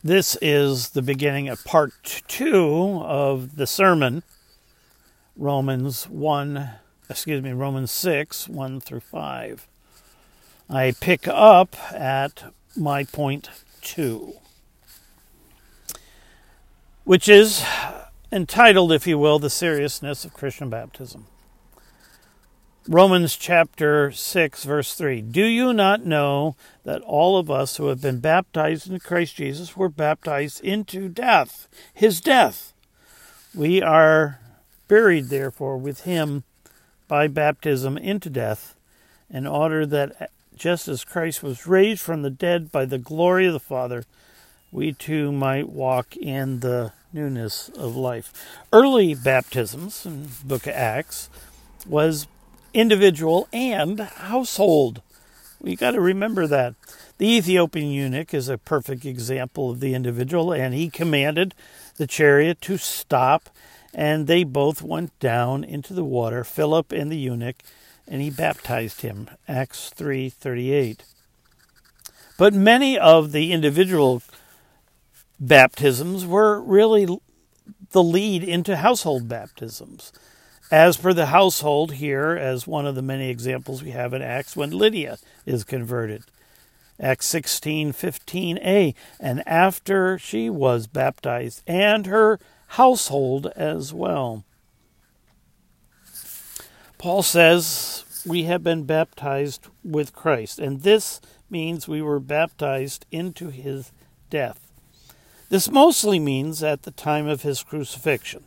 This is the beginning of part 2 of the sermon, Romans 6, 1 through 5. I pick up at my point 2, which is entitled, if you will, The Seriousness of Christian Baptism. Romans chapter 6, verse 3. Do you not know that all of us who have been baptized into Christ Jesus were baptized into death, his death? We are buried, therefore, with him by baptism into death, in order that just as Christ was raised from the dead by the glory of the Father, we too might walk in the newness of life. Early baptisms in the book of Acts was individual and household. We got to remember that. The Ethiopian eunuch is a perfect example of the individual, and he commanded the chariot to stop, and they both went down into the water, Philip and the eunuch, and he baptized him. Acts 3:38. But many of the individual baptisms were really the lead into household baptisms. As per the household here, as one of the many examples we have in Acts when Lydia is converted. Acts 16:15a, and after she was baptized, and her household as well. Paul says we have been baptized with Christ, and this means we were baptized into his death. This mostly means at the time of his crucifixion.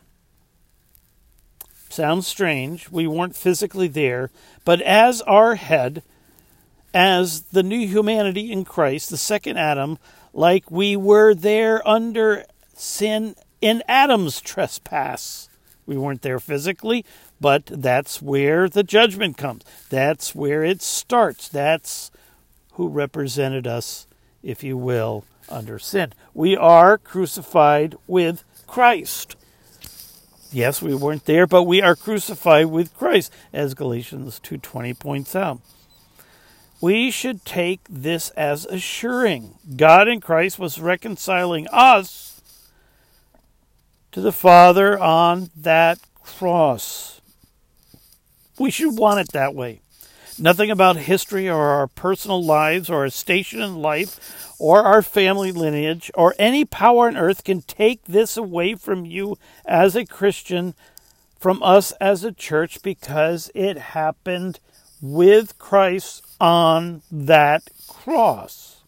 Sounds strange. We weren't physically there, but as our head, as the new humanity in Christ, the second Adam, like we were there under sin in Adam's trespass. We weren't there physically, but that's where the judgment comes. That's where it starts. That's who represented us, if you will, under sin. We are crucified with Christ. Yes, we weren't there, but we are crucified with Christ, as Galatians 2:20 points out. We should take this as assuring. God in Christ was reconciling us to the Father on that cross. We should want it that way. Nothing about history or our personal lives or our station in life or our family lineage or any power on earth can take this away from you as a Christian, from us as a church, because it happened with Christ on that cross.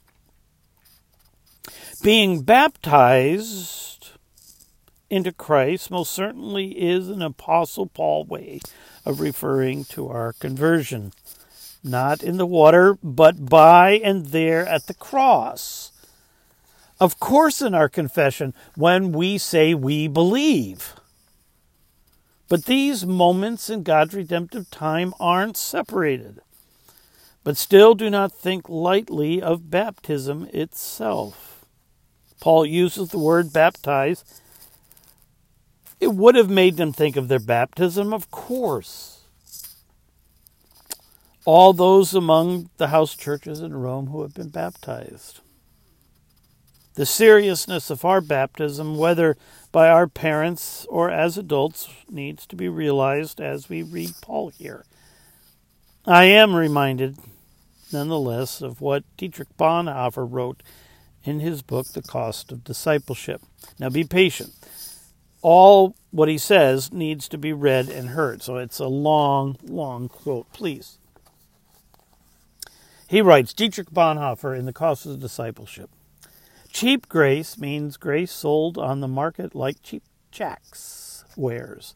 Being baptized into Christ most certainly is an Apostle Paul way of referring to our conversion. Not in the water, but by and there at the cross. Of course, in our confession, when we say we believe. But these moments in God's redemptive time aren't separated. But still do not think lightly of baptism itself. Paul uses the word baptize. It would have made them think of their baptism, of course. All those among the house churches in Rome who have been baptized. The seriousness of our baptism, whether by our parents or as adults, needs to be realized as we read Paul here. I am reminded, nonetheless, of what Dietrich Bonhoeffer wrote in his book, The Cost of Discipleship. Now be patient. All what he says needs to be read and heard, so it's a long, long quote, please. He writes, Dietrich Bonhoeffer in The Cost of Discipleship. Cheap grace means grace sold on the market like cheap jacks wares.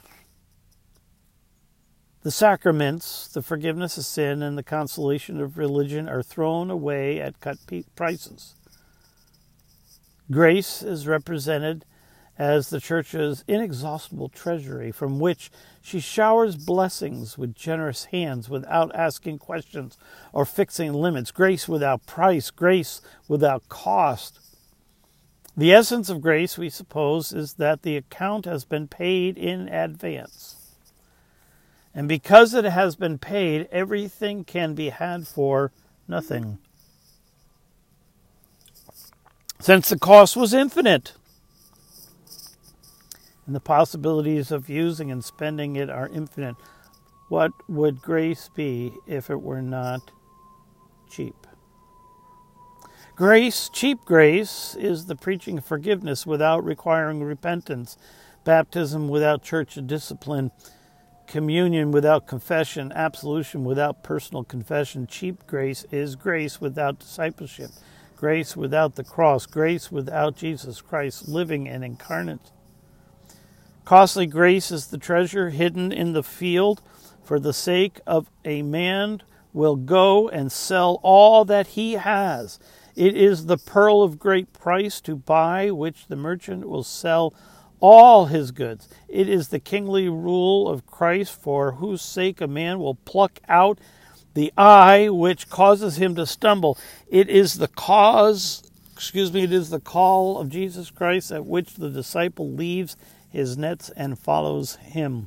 The sacraments, the forgiveness of sin, and the consolation of religion are thrown away at cut prices. Grace is represented as the church's inexhaustible treasury from which she showers blessings with generous hands without asking questions or fixing limits. Grace without price, grace without cost. The essence of grace, we suppose, is that the account has been paid in advance. And because it has been paid, everything can be had for nothing. since the cost was infinite. And the possibilities of using and spending it are infinite. What would grace be if it were not cheap? Grace, cheap grace, is the preaching of forgiveness without requiring repentance, baptism without church discipline, communion without confession, absolution without personal confession. Cheap grace is grace without discipleship, grace without the cross, grace without Jesus Christ living and incarnate. Costly grace is the treasure hidden in the field. For the sake of a man will go and sell all that he has. It is the pearl of great price to buy, which the merchant will sell all his goods. It is the kingly rule of Christ, for whose sake a man will pluck out the eye which causes him to stumble. It is the call of Jesus Christ at which the disciple leaves his nets and follows him.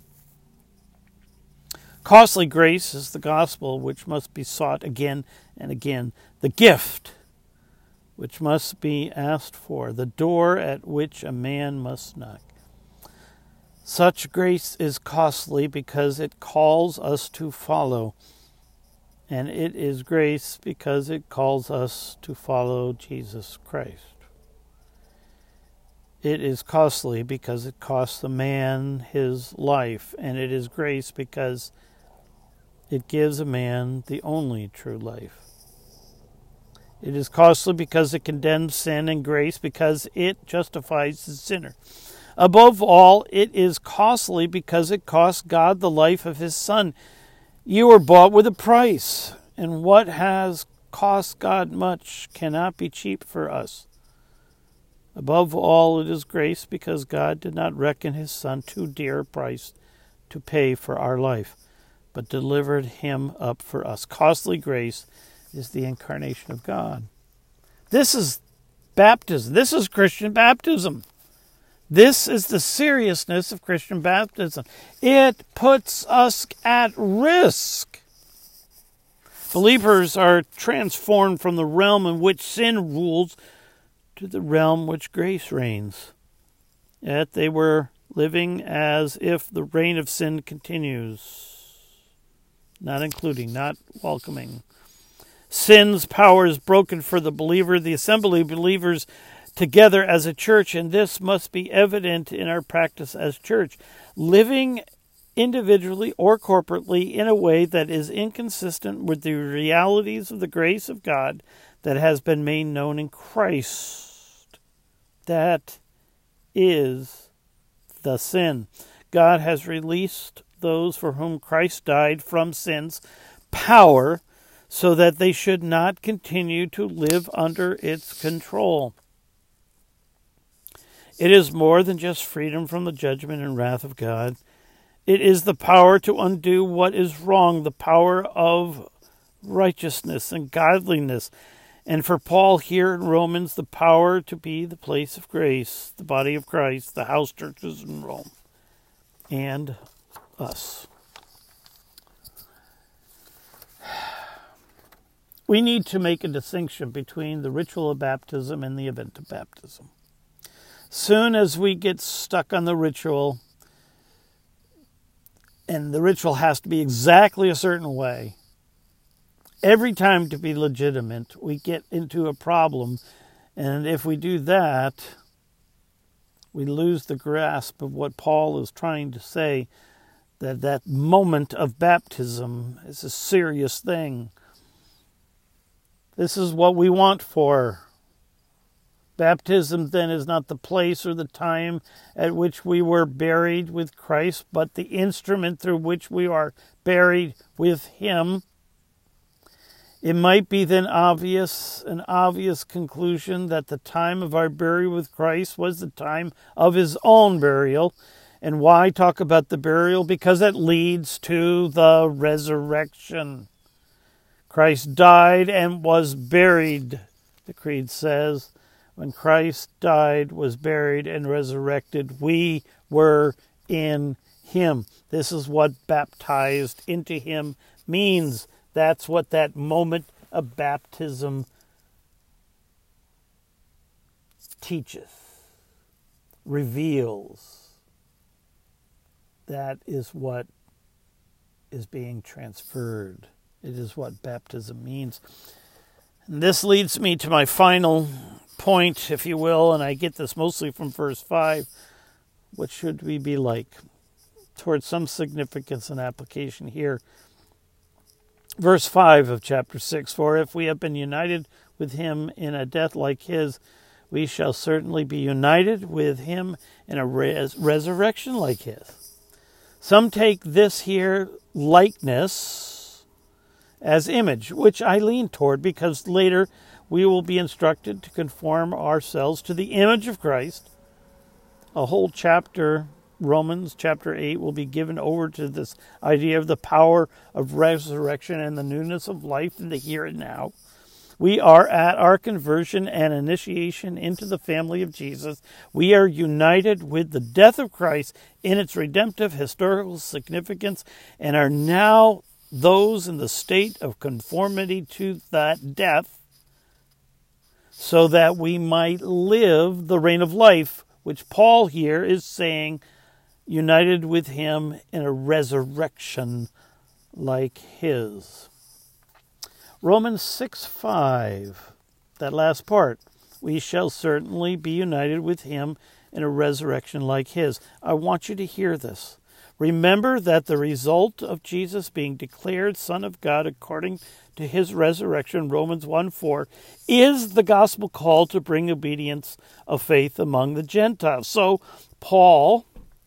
Costly grace is the gospel which must be sought again and again, the gift which must be asked for, the door at which a man must knock. Such grace is costly because it calls us to follow, and it is grace because it calls us to follow Jesus Christ. It is costly because it costs a man his life, and it is grace because it gives a man the only true life. It is costly because it condemns sin, and grace because it justifies the sinner. Above all, it is costly because it costs God the life of his Son. You were bought with a price, and what has cost God much cannot be cheap for us. Above all, it is grace because God did not reckon his Son too dear a price to pay for our life, but delivered him up for us. Costly grace is the incarnation of God. This is baptism. This is Christian baptism. This is the seriousness of Christian baptism. It puts us at risk. Believers are transformed from the realm in which sin rules to the realm which grace reigns. Yet they were living as if the reign of sin continues, not including, not welcoming. Sin's power is broken for the believer, the assembly of believers together as a church, and this must be evident in our practice as church, living individually or corporately in a way that is inconsistent with the realities of the grace of God that has been made known in Christ. That is the sin. God has released those for whom Christ died from sin's power so that they should not continue to live under its control. It is more than just freedom from the judgment and wrath of God. It is the power to undo what is wrong, the power of righteousness and godliness. And for Paul here in Romans, the power to be the place of grace, the body of Christ, the house churches in Rome, and us. We need to make a distinction between the ritual of baptism and the event of baptism. Soon as we get stuck on the ritual, and the ritual has to be exactly a certain way, every time to be legitimate, we get into a problem. And if we do that, we lose the grasp of what Paul is trying to say, that that moment of baptism is a serious thing. This is what we want for. Baptism then is not the place or the time at which we were buried with Christ, but the instrument through which we are buried with him. It might be then an obvious conclusion that the time of our burial with Christ was the time of his own burial. And why talk about the burial? Because it leads to the resurrection. Christ died and was buried, the Creed says. When Christ died, was buried, and resurrected, we were in him. This is what baptized into him means. That's what that moment of baptism teacheth, reveals. That is what is being transferred. It is what baptism means. And this leads me to my final point, if you will, and I get this mostly from verse 5. What should we be like? Towards some significance and application here. Verse 5 of chapter 6, for if we have been united with him in a death like his, we shall certainly be united with him in a resurrection like his. Some take this here likeness as image, which I lean toward because later we will be instructed to conform ourselves to the image of Christ. A whole chapter, Romans chapter 8, will be given over to this idea of the power of resurrection and the newness of life in the here and now. We are at our conversion and initiation into the family of Jesus. We are united with the death of Christ in its redemptive historical significance and are now those in the state of conformity to that death so that we might live the reign of life, which Paul here is saying, united with him in a resurrection like his. Romans 6:5, that last part, we shall certainly be united with him in a resurrection like his. I want you to hear this. Remember that the result of Jesus being declared Son of God according to his resurrection, Romans 1:4, is the gospel call to bring obedience of faith among the Gentiles. So Paul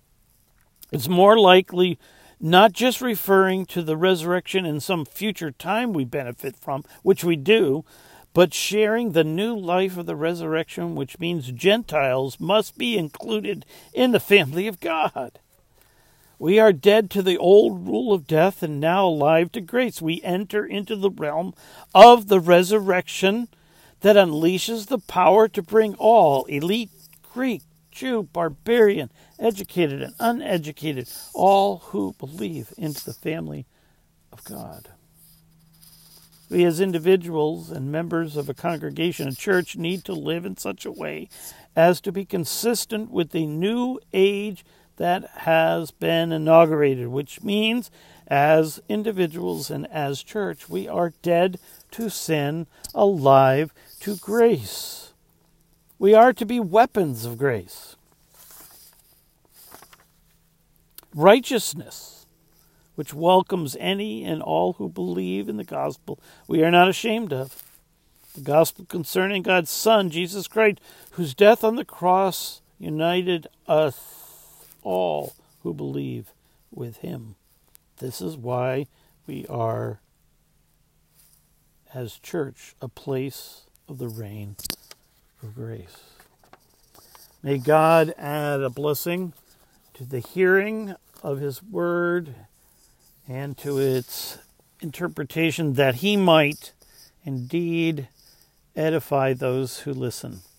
is more likely not just referring to the resurrection in some future time we benefit from, which we do, but sharing the new life of the resurrection, which means Gentiles must be included in the family of God. We are dead to the old rule of death and now alive to grace. We enter into the realm of the resurrection that unleashes the power to bring all, elite, Greek, Jew, barbarian, educated and uneducated, all who believe, into the family of God. We as individuals and members of a congregation, a church, need to live in such a way as to be consistent with the new age that has been inaugurated, which means as individuals and as church, we are dead to sin, alive to grace. We are to be weapons of grace. Righteousness, which welcomes any and all who believe in the gospel, we are not ashamed of. The gospel concerning God's Son, Jesus Christ, whose death on the cross united us all who believe with him. This is why we are, as church, a place of the reign of grace. May God add a blessing to the hearing of his word and to its interpretation, that he might indeed edify those who listen.